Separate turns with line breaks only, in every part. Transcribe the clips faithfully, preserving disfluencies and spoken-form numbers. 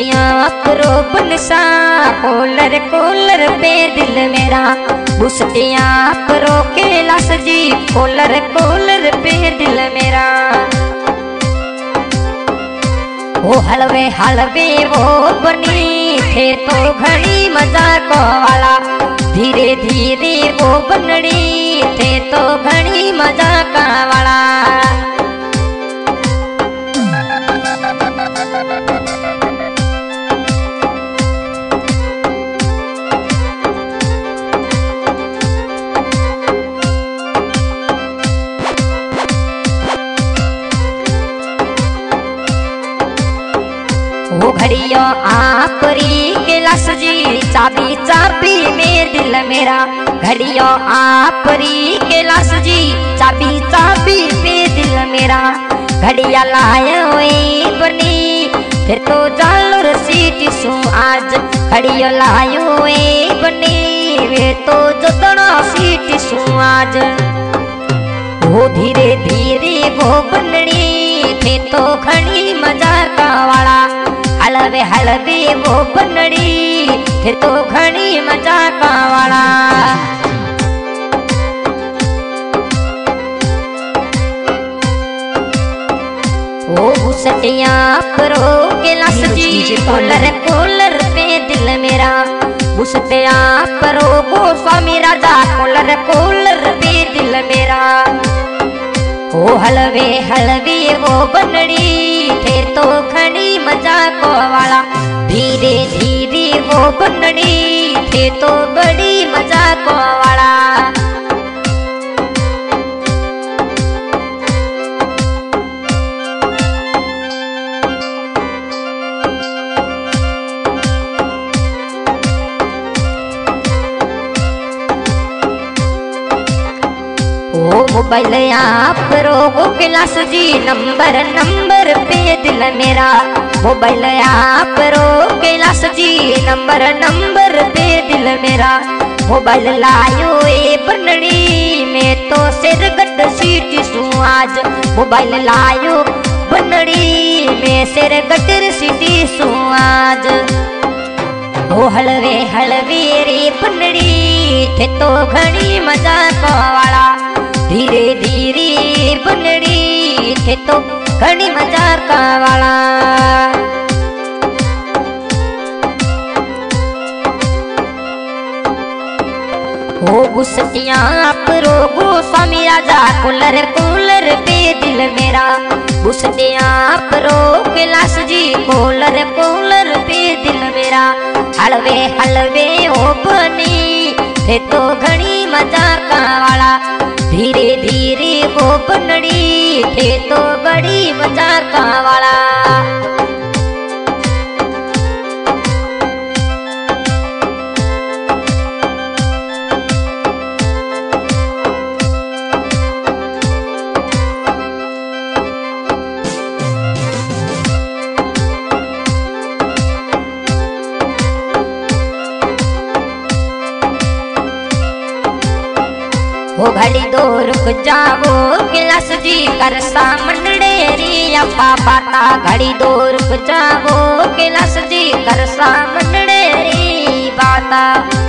बुसटियां करो बनसा collar collar पे दिल मेरा। बुसटियां करो कैलाश जी कोलर कोलर पे दिल मेरा। वो हलवे हलवे वो बनी थे तो घड़ी मजाक वाला। धीरे धीरे वो बनड़ी थे तो घड़ी मजाक वाला। वो घड़ियों आपरी कैलाश जी चाबी चाबी में दिल मेरा। घड़ियों आपरी कैलाश जी चाबी चाबी पे दिल मेरा। घड़िया लाया बनी फिर तो जालूर सीटी सू आज। घड़िया लायो बनी वे तो जोतना सीटी सू आज। वो धीरे धीरे वो बनड़ी थे तो घड़ी मजाक वाला। हलवे हलवे वो बनड़ी फिर तो घड़ी मजाक वाला। वो बुसटियां करो कैलाश जी कोलर कोलर पे दिल मेरा। बुसटियां करो गोस्वामी राजा कोलर कोलर पे दिल मेरा। वो हलवे हलवे वो बनड़ी थे तो घड़ी मजाक वाला। धीरे धीरे वो बनड़ी थे तो बड़ी मजाक वाला। वो मोबाइल आप रोगो कैलाश जी नंबर नंबर पे दिल मेरा। मोबाइल आप रो कैलाश जी नंबर नंबर पे दिल मेरा। मोबाइल लायो ए बनड़ी में तो सिर गट सीटी सू आज। मोबाइल लायो बनड़ी में सिर गटर सीटी सू आज। वो हलवे हलवे रे बनड़ी थे तो घड़ी मजाक वाला। धीरे धीरे बनड़ी थे तो घड़ी मजाक वाला। वो बुसटियां करो गोस्वामी राजा कोलर कोलर पे दिल मेरा। बुसटियां करो कैलाश जी कोलर कोलर पे दिल मेरा। हलवे हलवे ओ बनी थे तो घड़ी मजाक वाला। धीरे धीरे वो बनड़ी थे तो बड़ी मजाक वाला। वो घड़ी दो रुक जाओ कैलाश जी करसा मंडड़ेरी अपा पाता। घड़ी दो रुक जाओ कैलाश जी करसा मंडड़ेरी बाता।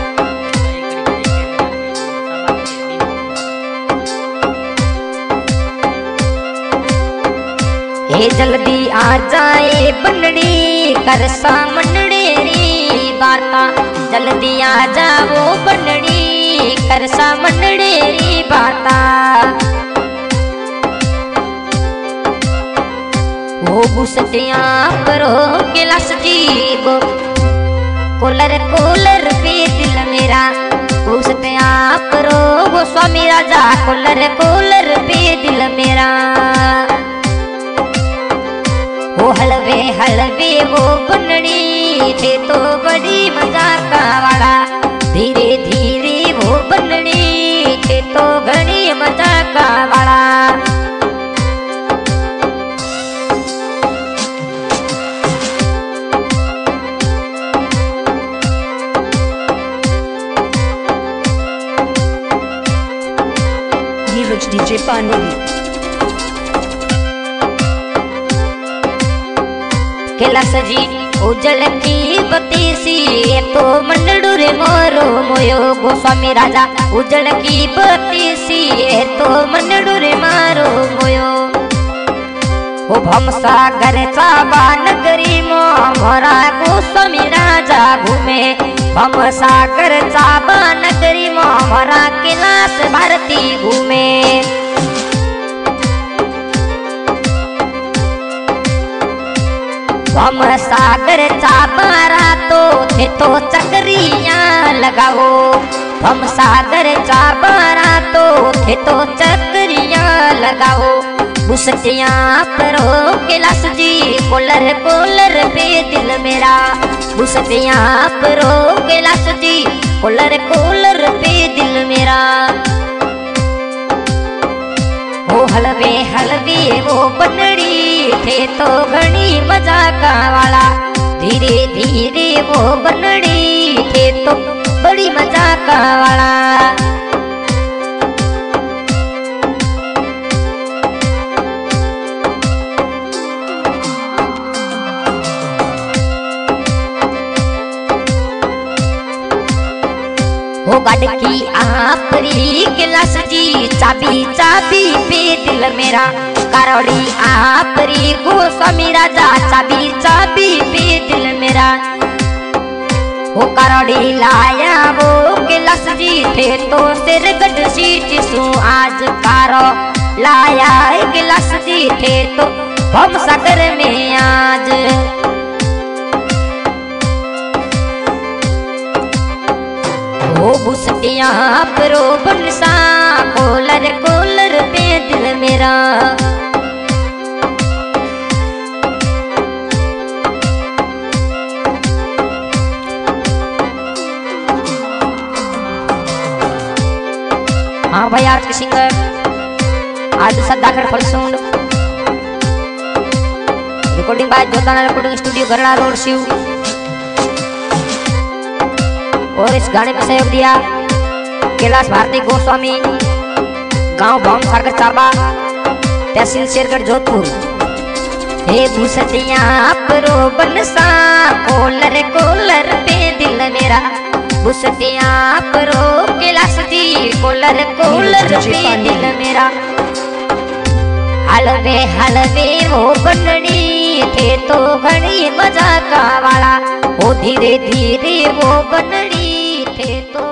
ये जल्दी आ जाए बनड़ी करसा मंडड़ेरी बाता। जल्दी आ जाओ बनड़ी करसा मंडड़ेरी बाता। वो बुसटियां करो कैलाश जी वो कोलर कोलर पे दिल मेरा। बुसटियां करो गोस्वामी राजा कोलर कोलर पे दिल मेरा। वो हलवे हलवे वो बनड़ी थे तो बड़ी मजाक वाला। धीरे धीरे वो बनड़ी थे तो घड़ी मजाक वाला।
Neeraj D J Pandoli.
Kailash ji उजल की बत्ती सी तो मंडड़ू रे मोरो मोयो गोस्वामी राजा उजल की बत्ती सी तो मंडड़ू रे मारो मोयो ओ भमसागर चाबा नगरी मो मोरा गोस्वामी राजा घूमे भमसागर चाबा नगरी मो मोरा कैलाश भारती घूमे भमसागर चाबारा तो थे तो चक्रियां लगाओ भमसागर चाबारा तो थे तो चक्रियां लगाओ बुसटियां करो कैलाश जी कोलर कोलर पे दिल मेरा बुसटियां करो कैलाश जी कोलर कोलर पे दिल मेरा वो हलवे हलवे वो बनड़ी थे तो घनी मजाका वाला धीरे धीरे वो बनड़ी थे तो बड़ी मजाका वाला हो गडकी आपरी कैलाश जी चाबी चाबी पे दिल मेरा कारोड़ी आपरी गोस्वामी राजा चाबी चाबी पे दिल मेरा हो कारोड़ी लाया वो कैलाश जी थे तो सिर गढ़ सीट सु आज कारो लाया कैलाश जी थे तो भमसागर में आज ओ बुसटियां परो बनसा कोलर कोलर पे दिल मेरा हाँ भाई आज के सिंगर आज Sadakar Phalsund recording by Jotana recording studio गरड़ा रोड शिव और इस गाने में सहयोग दिया कैलाश भारती गोस्वामी गांव भमसागर चाबा तहसील शेरगढ़ जोधपुर हे भूसटियां परो बनसा कोलर कोलर पे दिल मेरा भूसटियां परो कैलाश जी कोलर कोलर पे दिल मेरा हलवे हलवे वो बनड़ी थे तो घड़ी मजाका वाला ओ धीरे धीरे वो बनड़ी थे तो